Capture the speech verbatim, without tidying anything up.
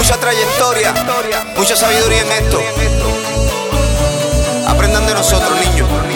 mucha trayectoria, mucha sabiduría en esto. Aprendan de nosotros, niños.